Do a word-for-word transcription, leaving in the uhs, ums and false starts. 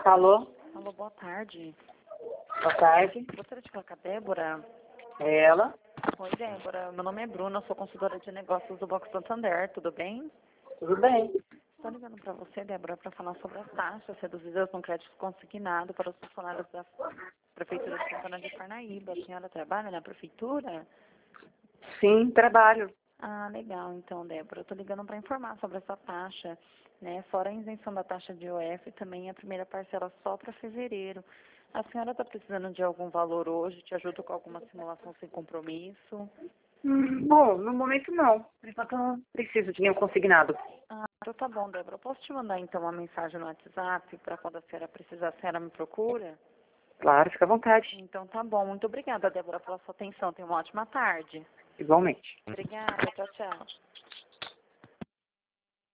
Alô? Alô, boa tarde. Boa tarde. Gostaria de falar com a Débora? É ela? Oi, Débora. Meu nome é Bruna, sou consultora de negócios do Banco Santander. Tudo bem? Tudo bem. Estou ligando para você, Débora, para falar sobre as taxas reduzidas no crédito consignado para os funcionários da Prefeitura de Santana de Parnaíba. A senhora trabalha na Prefeitura? Sim, trabalho. Ah, legal. Então, Débora, eu estou ligando para informar sobre essa taxa, né? Fora a isenção da taxa de I O F, também a primeira parcela só para fevereiro. A senhora está precisando de algum valor hoje? Te ajudo com alguma simulação sem compromisso? Hum, bom, no momento não. Por enquanto eu não preciso de nenhum consignado. Ah, então tá bom, Débora. Eu posso te mandar então uma mensagem no WhatsApp para quando a senhora precisar, a senhora me procura? Claro, fica à vontade. Então tá bom. Muito obrigada, Débora, pela sua atenção. Tenha uma ótima tarde. Igualmente. Obrigada. Tchau, tchau.